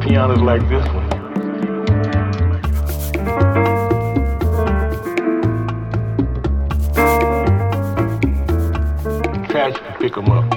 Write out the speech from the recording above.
pianos like this one. Fast, you pick 'em up.